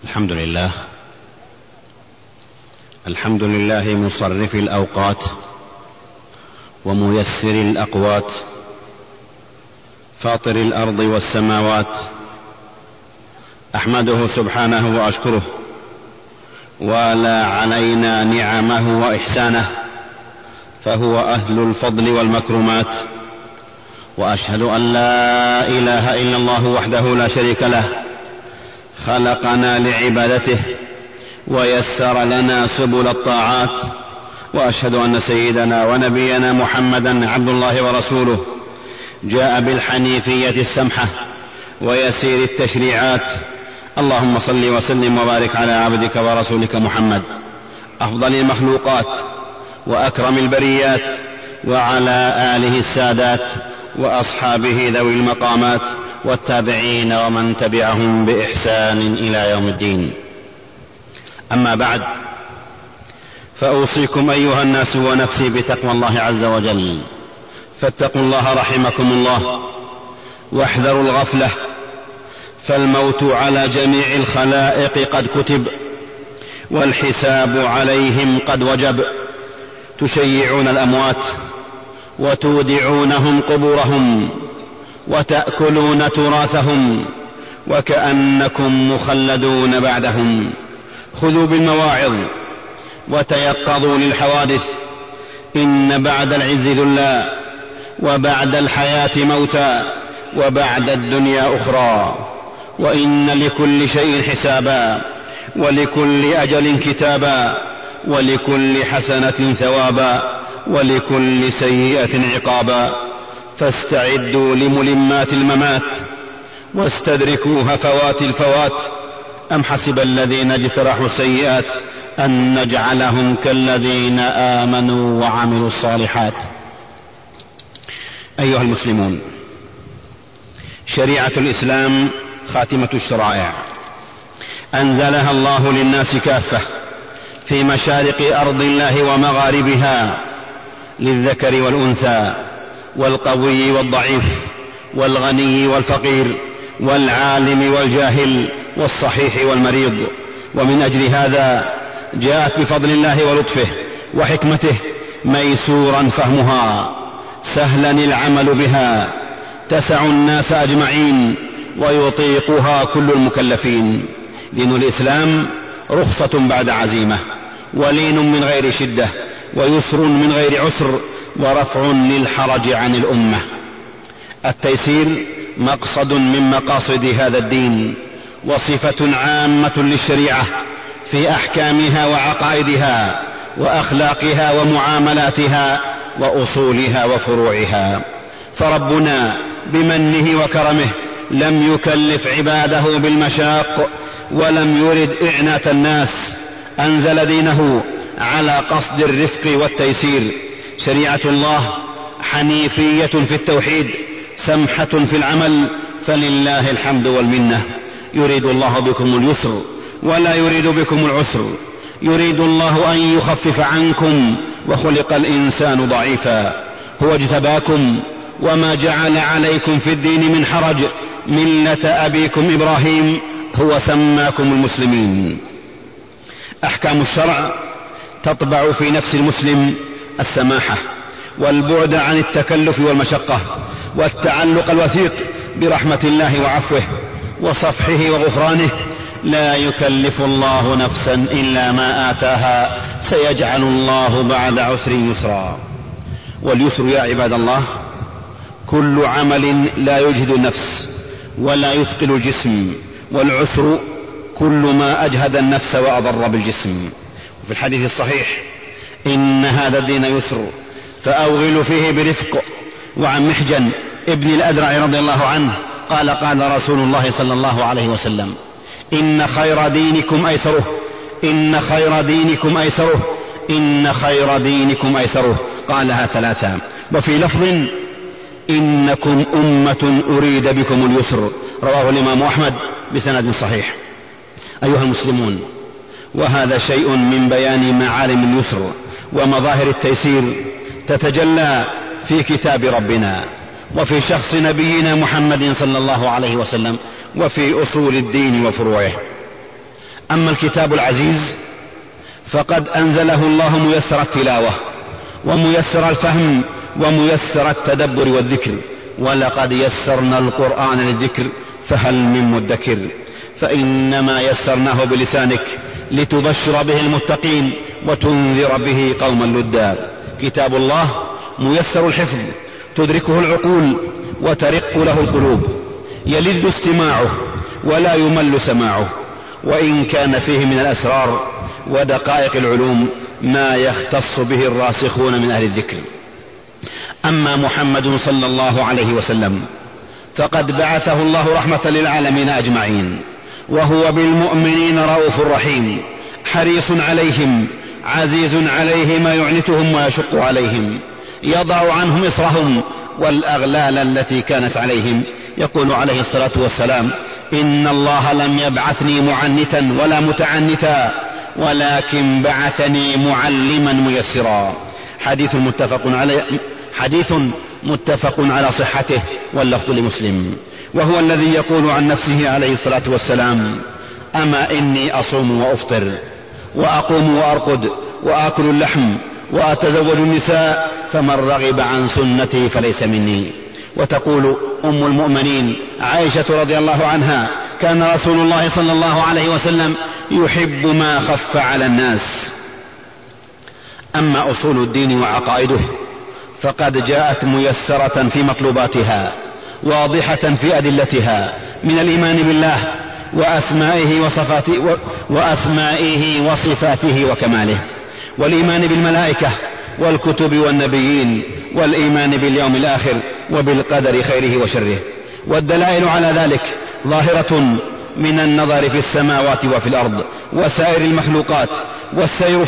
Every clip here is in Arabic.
الحمد لله مصرف الأوقات وميسر الأقوات، فاطر الأرض والسماوات، أحمده سبحانه وأشكره، والى علينا نعمه وإحسانه، فهو أهل الفضل والمكرمات. وأشهد أن لا إله إلا الله وحده لا شريك له، خلقنا لعبادته ويسر لنا سبل الطاعات. وأشهد أن سيدنا ونبينا محمدا عبد الله ورسوله، جاء بالحنيفية السمحة ويسير التشريعات. اللهم صل وسلم وبارك على عبدك ورسولك محمد، أفضل المخلوقات وأكرم البريات، وعلى آله السادات وأصحابه ذوي المقامات، والتابعين ومن تبعهم بإحسان إلى يوم الدين. أما بعد، فأوصيكم أيها الناس ونفسي بتقوى الله عز وجل، فاتقوا الله رحمكم الله، واحذروا الغفلة، فالموت على جميع الخلائق قد كتب، والحساب عليهم قد وجب. تشيعون الأموات وتودعونهم قبورهم وتأكلون تراثهم، وكأنكم مخلدون بعدهم. خذوا بالمواعظ وتيقظوا للحوادث، إن بعد العز ذلا، وبعد الحياة موتا، وبعد الدنيا أخرى، وإن لكل شيء حسابا، ولكل أجل كتابا، ولكل حسنة ثوابا، ولكل سيئة عقابا. فاستعدوا لملمات الممات، واستدركوا هفوات الفوات. أم حسب الذين اجترحوا السيئات أن نجعلهم كالذين آمنوا وعملوا الصالحات. أيها المسلمون، شريعة الإسلام خاتمة الشرائع، أنزلها الله للناس كافة في مشارق أرض الله ومغاربها، للذكر والأنثى، والقوي والضعيف، والغني والفقير، والعالم والجاهل، والصحيح والمريض. ومن أجل هذا جاءت بفضل الله ولطفه وحكمته ميسورا فهمها، سهلا العمل بها، تسع الناس أجمعين، ويطيقها كل المكلفين. دين الإسلام رخصة بعد عزيمة، ولين من غير شدة، ويسر من غير عسر، ورفع للحرج عن الأمة. التيسير مقصد من مقاصد هذا الدين، وصفة عامة للشريعة في أحكامها وعقائدها وأخلاقها ومعاملاتها وأصولها وفروعها. فربنا بمنه وكرمه لم يكلف عباده بالمشاق، ولم يرد إعنات الناس، أنزل دينه على قصد الرفق والتيسير. شريعة الله حنيفية في التوحيد، سمحة في العمل، فلله الحمد والمنة. يريد الله بكم اليسر ولا يريد بكم العسر، يريد الله أن يخفف عنكم، وخلق الإنسان ضعيفا. هو اجتباكم وما جعل عليكم في الدين من حرج، ملة أبيكم إبراهيم، هو سماكم المسلمين. أحكام الشرع تطبع في نفس المسلم السماحة، والبعد عن التكلف والمشقة، والتعلق الوثيق برحمة الله وعفوه وصفحه وغفرانه. لا يكلف الله نفسا إلا ما آتاها، سيجعل الله بعد عسر يسرا. واليسر يا عباد الله كل عمل لا يجهد النفس ولا يثقل الجسم، والعسر كل ما أجهد النفس وأضر بالجسم. وفي الحديث الصحيح: إن هذا الدين يسر فأوغلوا فيه برفق. وعن محجن ابن الأدرع رضي الله عنه قال: قال رسول الله صلى الله عليه وسلم: إن خير دينكم أيسره، إن خير دينكم أيسره، إن خير دينكم أيسره. قالها ثلاثا. وفي لفظ: إنكم أمة أريد بكم اليسر. رواه الإمام أحمد بسند صحيح. أيها المسلمون، وهذا شيء من بيان معالم اليسر ومظاهر التيسير تتجلى في كتاب ربنا، وفي شخص نبينا محمد صلى الله عليه وسلم، وفي أصول الدين وفروعه. أما الكتاب العزيز فقد أنزله الله ميسر التلاوة وميسر الفهم وميسر التدبر والذكر، ولقد يسرنا القرآن للذكر فهل من مدكر، فإنما يسرناه بلسانك لتبشر به المتقين وتنذر به قوما لدا. كتاب الله ميسر الحفظ تدركه العقول وترق له القلوب، يلذ استماعه ولا يمل سماعه، وإن كان فيه من الأسرار ودقائق العلوم ما يختص به الراسخون من أهل الذكر. أما محمد صلى الله عليه وسلم فقد بعثه الله رحمة للعالمين أجمعين، وهو بالمؤمنين رؤوف رحيم، حريص عليهم عزيز عليه ما يعنتهم ويشق عليهم، يضع عنهم إصرهم والأغلال التي كانت عليهم. يقول عليه الصلاة والسلام: إن الله لم يبعثني معنتا ولا متعنتا ولكن بعثني معلما ميسرا. حديث متفق على صحته واللفظ لمسلم. وهو الذي يقول عن نفسه عليه الصلاة والسلام: أما إني أصوم وأفطر وأقوم وأرقد وآكل اللحم وأتزوج النساء فمن رغب عن سنتي فليس مني. وتقول أم المؤمنين عائشة رضي الله عنها: كان رسول الله صلى الله عليه وسلم يحب ما خف على الناس. أما أصول الدين وعقائده فقد جاءت ميسرة في مطلوباتها واضحة في أدلتها، من الإيمان بالله وأسمائه وصفاته وكماله، والإيمان بالملائكة والكتب والنبيين، والإيمان باليوم الآخر وبالقدر خيره وشره. والدلائل على ذلك ظاهرة من النظر في السماوات وفي الأرض وسائر المخلوقات والسير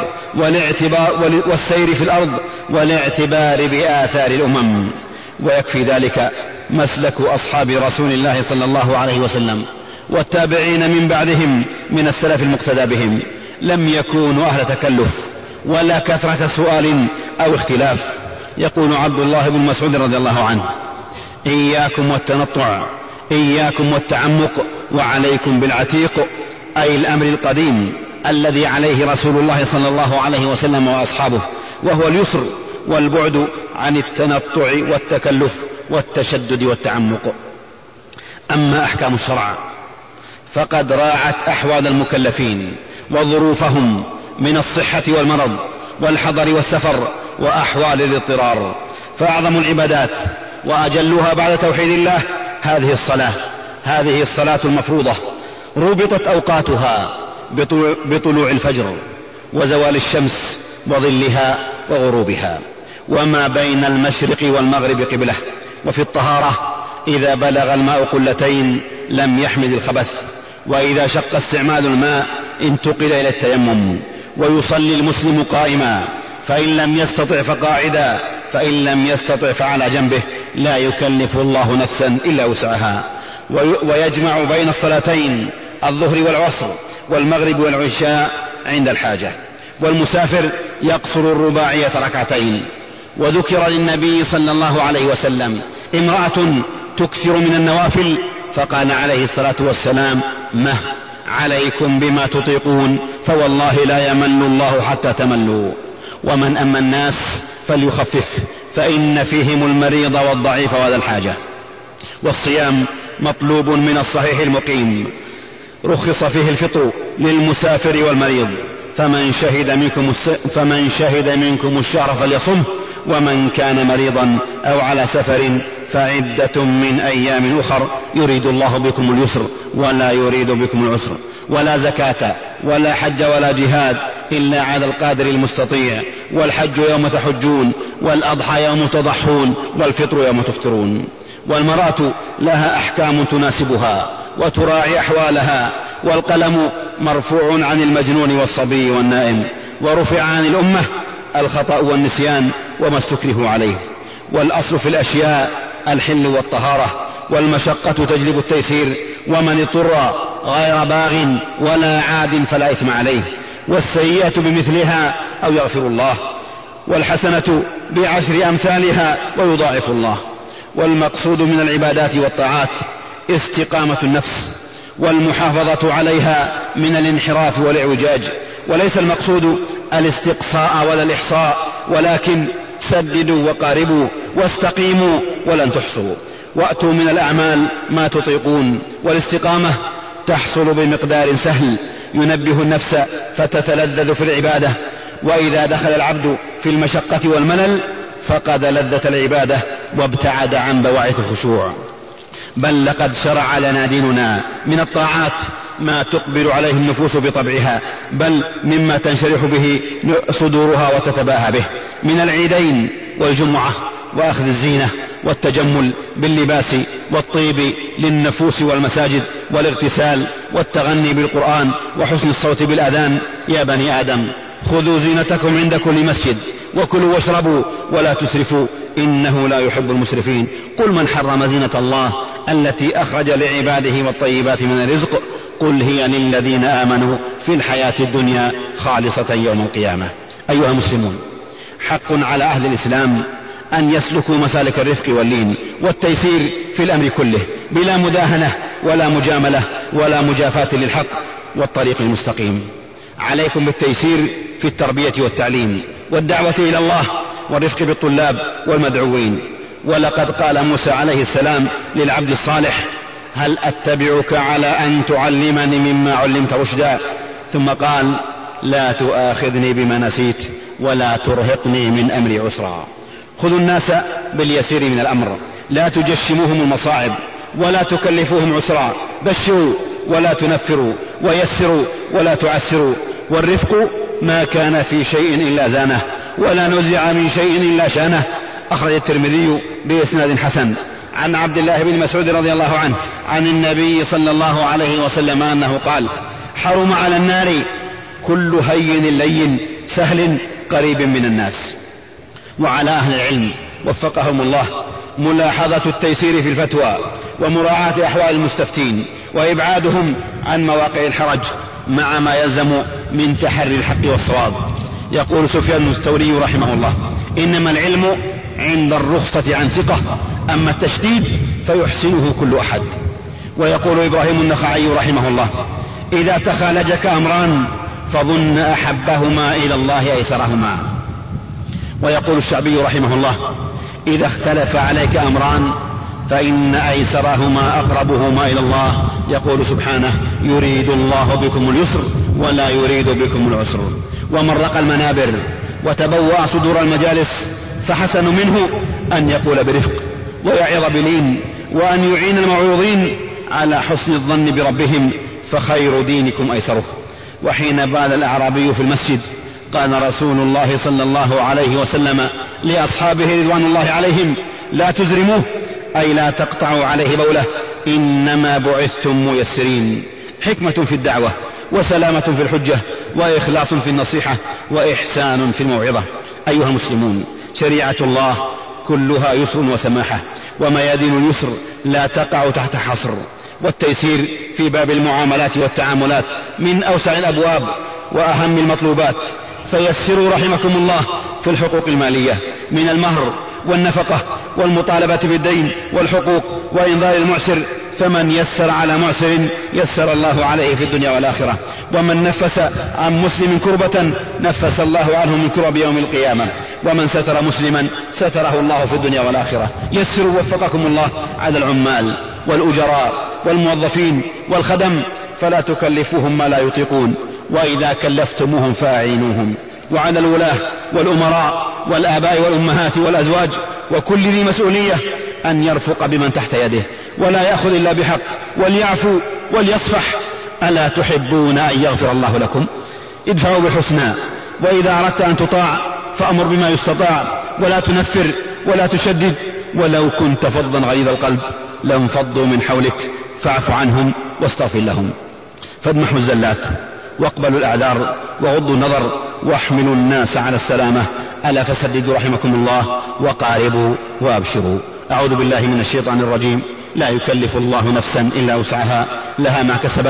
في الأرض والاعتبار بآثار الأمم. ويكفي ذلك مسلك أصحاب رسول الله صلى الله عليه وسلم والتابعين من بعدهم من السلف المقتدى بهم، لم يكونوا أهل تكلف ولا كثرة سؤال أو اختلاف. يقول عبد الله بن مسعود رضي الله عنه: إياكم والتنطع، إياكم والتعمق، وعليكم بالعتيق، أي الأمر القديم الذي عليه رسول الله صلى الله عليه وسلم وأصحابه، وهو اليسر والبعد عن التنطع والتكلف والتشدد والتعمق. أما أحكام الشرع فقد راعت أحوال المكلفين وظروفهم من الصحة والمرض والحضر والسفر وأحوال الاضطرار، فأعظم العبادات وأجلها بعد توحيد الله هذه الصلاة المفروضة، ربطت أوقاتها بطلوع الفجر وزوال الشمس وظلها وغروبها، وما بين المشرق والمغرب قبلة. وفي الطهارة إذا بلغ الماء قلتين لم يحمل الخبث، وإذا شق استعمال الماء انتقل إلى التيمم. ويصلي المسلم قائما، فإن لم يستطع فقاعدا، فإن لم يستطع فعلى جنبه، لا يكلف الله نفسا إلا وسعها. ويجمع بين الصلاتين الظهر والعصر والمغرب والعشاء عند الحاجة. والمسافر يقصر الرباعية ركعتين. وذكر للنبي صلى الله عليه وسلم امرأة تكثر من النوافل، فقال عليه الصلاة والسلام: مه عليكم بما تطيقون، فوالله لا يمل الله حتى تملوا. ومن أما الناس فليخفف، فإن فيهم المريض والضعيف وذا الحاجة. والصيام مطلوب من الصحيح المقيم، رخص فيه الفطر للمسافر والمريض، فمن شهد منكم الشهر فليصمه، ومن كان مريضا أو على سفر فعدة من أيام أخر، يريد الله بكم اليسر ولا يريد بكم العسر. ولا زكاة ولا حج ولا جهاد إلا على القادر المستطيع، والحج يوم تحجون، والأضحى يوم تضحون، والفطر يوم تفطرون. والمرأة لها أحكام تناسبها وتراعي أحوالها، والقلم مرفوع عن المجنون والصبي والنائم، ورفع عن الأمة الخطأ والنسيان وما استكره عليه. والأصل في الأشياء الحل والطهارة، والمشقة تجلب التيسير، ومن اضطر غير باغ ولا عاد فلا إثم عليه. والسيئة بمثلها أو يغفر الله، والحسنة بعشر أمثالها ويضاعف الله. والمقصود من العبادات والطاعات استقامة النفس والمحافظة عليها من الانحراف والإعوجاج. وليس المقصود الاستقصاء ولا الإحصاء، ولكن سددوا وقاربوا واستقيموا ولن تحصوا، وأتوا من الأعمال ما تطيقون. والاستقامة تحصل بمقدار سهل ينبه النفس فتتلذذ في العبادة، وإذا دخل العبد في المشقة والملل فقد لذة العبادة وابتعد عن بواعث الخشوع. بل لقد شرع لنا ديننا من الطاعات ما تقبل عليه النفوس بطبعها، بل مما تنشرح به صدورها وتتباهى به، من العيدين والجمعة وأخذ الزينة والتجمل باللباس والطيب للنفوس والمساجد والاغتسال والتغني بالقرآن وحسن الصوت بالأذان. يا بني آدم خذوا زينتكم عند كل مسجد وكلوا واشربوا ولا تسرفوا إنه لا يحب المسرفين. قل من حرم زينة الله التي أخرج لعباده والطيبات من الرزق قل هي للذين آمنوا في الحياة الدنيا خالصة يوم القيامة. أيها المسلمون، حق على أهل الإسلام أن يسلكوا مسالك الرفق واللين والتيسير في الأمر كله بلا مداهنة ولا مجاملة ولا مجافاة للحق والطريق المستقيم. عليكم بالتيسير في التربية والتعليم والدعوة إلى الله والرفق بالطلاب والمدعوين. ولقد قال موسى عليه السلام للعبد الصالح هل أتبعك على أن تعلمني مما علمت رشدا، ثم قال لا تؤاخذني بما نسيت ولا ترهقني من أمري عسرا. خذوا الناس باليسير من الأمر، لا تجشموهم المصاعب ولا تكلفوهم عسرا، بشروا ولا تنفروا ويسروا ولا تعسروا. والرفق ما كان في شيء إلا زانه ولا نزع من شيء إلا شانه. أخرج الترمذي بإسناد حسن عن عبد الله بن مسعود رضي الله عنه عن النبي صلى الله عليه وسلم أنه قال حرم على النار كل هين لين سهل قريب من الناس. وعلى أهل العلم وفقهم الله ملاحظة التيسير في الفتوى ومراعاة أحوال المستفتين وإبعادهم عن مواقع الحرج مع ما يلزم من تحري الحق والصواب. يقول سفيان الثوري رحمه الله إنما العلم عند الرخصة عن ثقة، أما التشديد فيحسنه كل أحد. ويقول إبراهيم النخعي رحمه الله إذا تخالجك أمران فظن أحبهما إلى الله أيسرهما. ويقول الشعبي رحمه الله إذا اختلف عليك أمران فإن أيسرهما أقربهما إلى الله. يقول سبحانه يريد الله بكم اليسر ولا يريد بكم العسر. ومن رقى المنابر وتبوأ صدور المجالس فحسن منه أن يقول برفق ويعظ بلين وأن يعين الموعوظين على حسن الظن بربهم، فخير دينكم أيسره. وحين بال الأعرابي في المسجد قال رسول الله صلى الله عليه وسلم لأصحابه رضوان الله عليهم لا تزرموه، أي لا تقطعوا عليه بوله، إنما بعثتم ميسرين. حكمة في الدعوة وسلامة في الحجة وإخلاص في النصيحة وإحسان في الموعظة. أيها المسلمون، شريعة الله كلها يسر وسماحة، وميادين اليسر لا تقع تحت حصر. والتيسير في باب المعاملات والتعاملات من أوسع الأبواب وأهم المطلوبات. فيسروا رحمكم الله في الحقوق المالية من المهر والنفقة والمطالبة بالدين والحقوق وإنذار المعسر، فمن يسر على معسر يسر الله عليه في الدنيا والآخرة. ومن نفس عن مسلم كربة نفس الله عنه من كرب يوم القيامة. ومن ستر مسلما ستره الله في الدنيا والآخرة. يسروا وفقكم الله على العمال والأجراء والموظفين والخدم، فلا تكلفوهم ما لا يطيقون، وإذا كلفتموهم فأعينوهم. وعلى الولاة والأمراء والآباء والأمهات والأزواج وكل ذي مسؤولية أن يرفق بمن تحت يده ولا يأخذ إلا بحق، وليعفو وليصفح. ألا تحبون أن يغفر الله لكم؟ ادفعوا بالحسنى، وإذا أردت أن تطاع فأمر بما يستطاع، ولا تنفر ولا تشدد. ولو كنت فظا غليظ القلب لانفضوا من حولك فاعف عنهم واستغفر لهم. فادمحوا الزلات واقبلوا الأعذار وغضوا النظر واحملوا الناس على السلامة. ألا فسددوا رحمكم الله وقاربوا وأبشروا. أعوذ بالله من الشيطان الرجيم. لا يكلف الله نفسا إلا وسعها، لها ما كسبت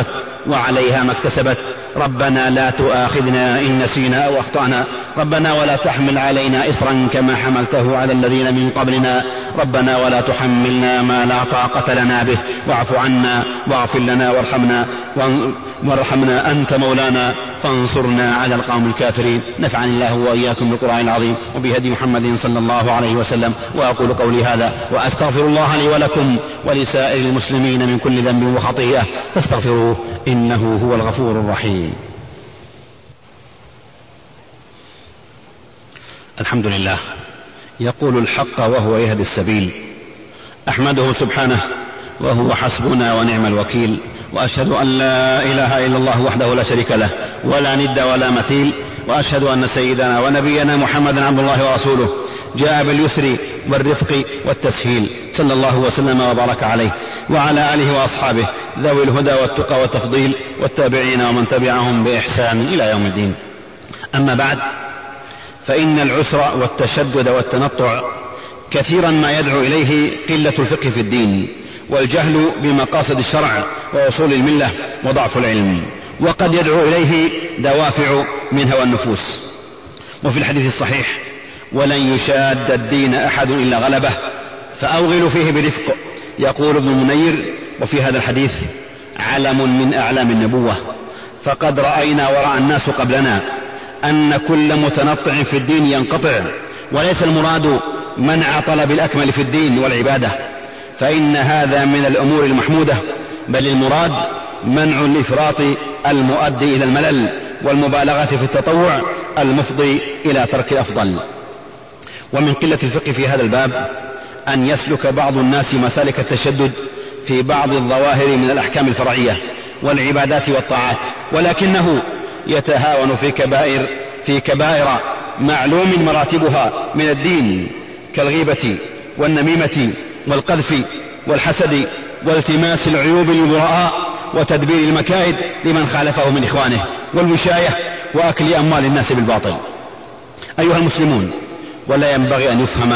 وعليها ما اكتسبت. ربنا لا تؤاخذنا إن نسينا أو أخطأنا. ربنا ولا تحمل علينا إصرا كما حملته على الذين من قبلنا. ربنا ولا تحملنا ما لا طاقة لنا به. واعف عنا واغفر لنا وارحمنا أنت مولانا فانصرنا على القوم الكافرين. نفعني الله وإياكم بالقرآن العظيم وبهدي محمد صلى الله عليه وسلم. وأقول قولي هذا وأستغفر الله لي ولكم ولسائر المسلمين من كل ذنب وخطيئة فاستغفروه إنه هو الغفور الرحيم. الحمد لله يقول الحق وهو يهدي السبيل. أحمده سبحانه وهو حسبنا ونعم الوكيل. وأشهد أن لا إله إلا الله وحده لا شريك له ولا ند ولا مثيل. وأشهد أن سيدنا ونبينا محمدا عبد الله ورسوله جاء باليسر والرفق والتسهيل صلى الله وسلم وبارك عليه وعلى آله وأصحابه ذوي الهدى والتقى والتفضيل والتابعين ومن تبعهم بإحسان إلى يوم الدين. أما بعد، فإن العسر والتشدد والتنطع كثيرا ما يدعو إليه قلة الفقه في الدين والجهل بمقاصد الشرع وأصول الملة وضعف العلم، وقد يدعو إليه دوافع من هوى النفوس. وفي الحديث الصحيح: ولن يشاد الدين أحد إلا غلبه فأوغلوا فيه برفق. يقول ابن المنير: وفي هذا الحديث علم من أعلام النبوة، فقد رأينا ورأى الناس قبلنا أن كل متنطع في الدين ينقطع، وليس المراد منع طلب الأكمل في الدين والعبادة، فإن هذا من الأمور المحمودة، بل المراد منع الإفراط المؤدي إلى الملل والمبالغة في التطوع المفضي إلى ترك الأفضل. ومن قلة الفقه في هذا الباب أن يسلك بعض الناس مسالك التشدد في بعض الظواهر من الأحكام الفرعية والعبادات والطاعات، ولكنه يتهاون في كبائر معلوم مراتبها من الدين كالغيبة والنميمة والقذف والحسد والتماس العيوب للبراء وتدبير المكائد لمن خالفه من إخوانه والوشاية وأكل أموال الناس بالباطل. أيها المسلمون، ولا ينبغي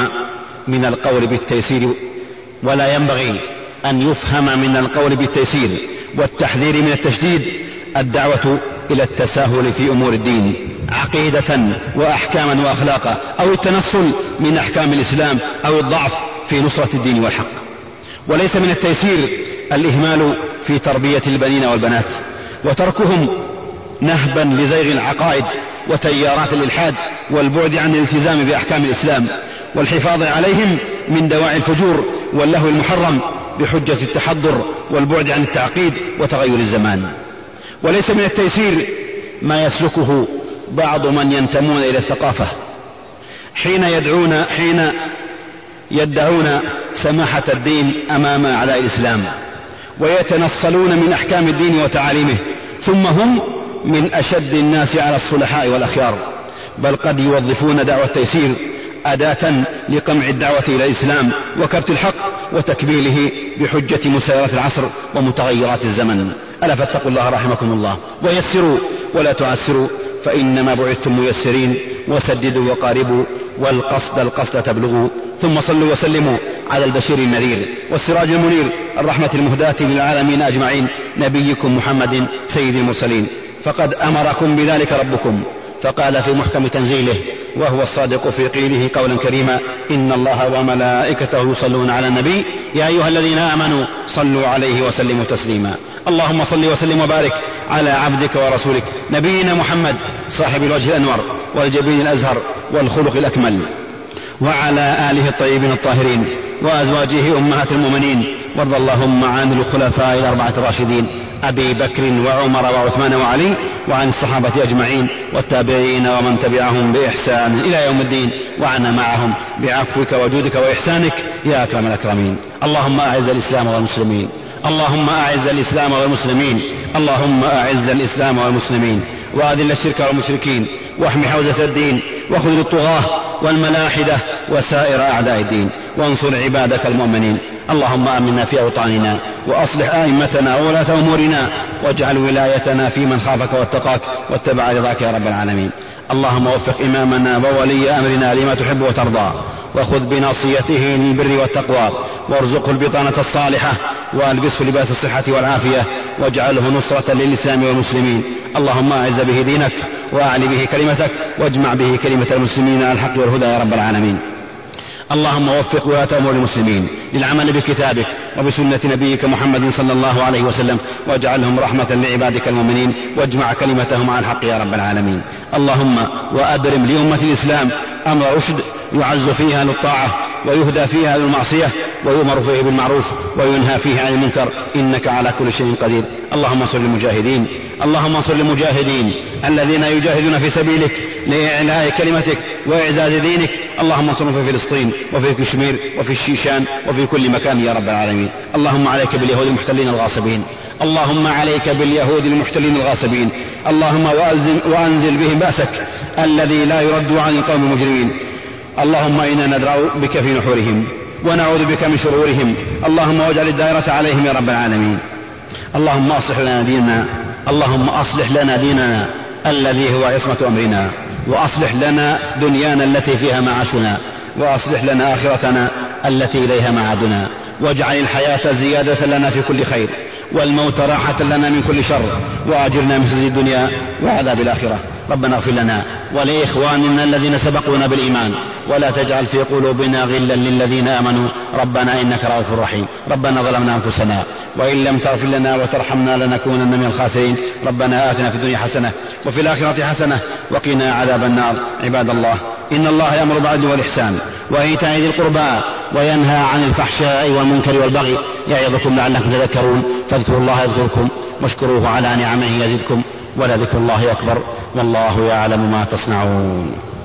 أن يفهم من القول بالتيسير والتحذير من التشديد الدعوة إلى التساهل في أمور الدين عقيدة وأحكاما وأخلاقا، أو التنصل من أحكام الإسلام، أو الضعف في نصرة الدين والحق. وليس من التيسير الإهمال في تربية البنين والبنات وتركهم نهبا لزيغ العقائد وتيارات الإلحاد والبعد عن الالتزام بأحكام الإسلام والحفاظ عليهم من دواعي الفجور واللهو المحرم بحجة التحضر والبعد عن التعقيد وتغير الزمان. وليس من التيسير ما يسلكه بعض من ينتمون إلى الثقافة حين يدعون سماحة الدين أمام أعداء الإسلام ويتنصلون من أحكام الدين وتعاليمه، ثم هم من أشد الناس على الصلحاء والأخيار، بل قد يوظفون دعوة التيسير أداة لقمع الدعوة إلى الإسلام وكبت الحق وتكبيله بحجة مسيرات العصر ومتغيرات الزمن. ألا فاتقوا الله رحمكم الله، ويسروا ولا تعسروا، فإنما بعثتم ميسرين، وسددوا وقاربوا، والقصد تبلغوا. ثم صلوا وسلموا على البشير النذير والسراج المنير الرحمة المهداة للعالمين أجمعين، نبيكم محمد سيد المرسلين. فقد أمركم بذلك ربكم، فقال في محكم تنزيله وهو الصادق في قيله قولا كريما: إن الله وملائكته يصلون على النبي يا أيها الذين آمنوا صلوا عليه وسلموا تسليما. اللهم صل وسلم وبارك على عبدك ورسولك نبينا محمد صاحب الوجه الأنور والجبين الأزهر والخلق الأكمل، وعلى آله الطيبين الطاهرين وأزواجه أمهات المؤمنين، وارض اللهم عن الخلفاء الأربعة الراشدين أبي بكر وعمر وعثمان وعلي، وعن الصحابة أجمعين والتابعين ومن تبعهم بإحسان إلى يوم الدين، وعنا معهم بعفوك وجودك وإحسانك يا أكرم الأكرمين. اللهم أعز الإسلام والمسلمين، اللهم أعز الإسلام والمسلمين، اللهم أعز الإسلام والمسلمين، وأذل الشرك والمشركين، واحم حوزة الدين، وخذل الطغاة والملاحدة وسائر أعداء الدين، وانصر عبادك المؤمنين. اللهم آمنا في أوطاننا، وأصلح أئمتنا وولاة أمورنا، واجعل ولايتنا في من خافك واتقاك واتبع رضاك يا رب العالمين. اللهم وفق إمامنا وولي أمرنا لما تحب وترضى، وخذ بناصيته للبر والتقوى، وارزقه البطانة الصالحة، وألبسه لباس الصحة والعافية، واجعله نصرة للإسلام والمسلمين. اللهم أعز به دينك وأعل به كلمتك واجمع به كلمة المسلمين على الحق والهدى يا رب العالمين. اللهم وفق ولاة أمور المسلمين للعمل بكتابك وبسنة نبيك محمد صلى الله عليه وسلم، واجعلهم رحمة لعبادك المؤمنين، واجمع كلمتهم على الحق يا رب العالمين. اللهم وأبرم لأمة الإسلام أمر رشد يعز فيها للطاعة ويهدى فيها للمعصية ويؤمر فيه بالمعروف وينهى فيه عن المنكر، إنك على كل شيء قدير. اللهم انصر المجاهدين، اللهم انصر المجاهدين الذين يجاهدون في سبيلك لإعلاء كلمتك وإعزاز دينك. اللهم انصرهم في فلسطين وفي كشمير وفي الشيشان وفي كل مكان يا رب العالمين. اللهم عليك باليهود المحتلين الغاصبين، اللهم عليك باليهود المحتلين الغاصبين. اللهم وأنزل بهم بأسك الذي لا يرد عن القوم المجرمين. اللهم إنا ندرأ بك في نحورهم ونعوذ بك من شرورهم. اللهم واجعل الدائرة عليهم يا رب العالمين. اللهم أصلح لنا ديننا، اللهم أصلح لنا ديننا الذي هو عصمة أمرنا، وأصلح لنا دنيانا التي فيها معاشنا، وأصلح لنا آخرتنا التي إليها معادنا، واجعل الحياة زيادة لنا في كل خير والموت راحة لنا من كل شر، وأجرنا من خزي الدنيا وعذاب الآخرة. ربنا اغفر لنا ولإخواننا الذين سبقونا بالإيمان، ولا تجعل في قلوبنا غلا للذين آمنوا ربنا إنك رؤوف رحيم. ربنا ظلمنا أنفسنا وإن لم تغفر لنا وترحمنا لنكونن من الخاسرين. ربنا آتنا في الدنيا حسنة وفي الآخرة حسنة وقنا عذاب النار. عباد الله، إن الله يأمر بالعدل والإحسان وإيتاء ذي القربى وينهى عن الفحشاء والمنكر والبغي يعظكم لعلكم تذكرون. فاذكروا الله يذكركم واشكروه على نعمه يزدكم ولذكر الله أكبر والله يعلم ما تصنعون.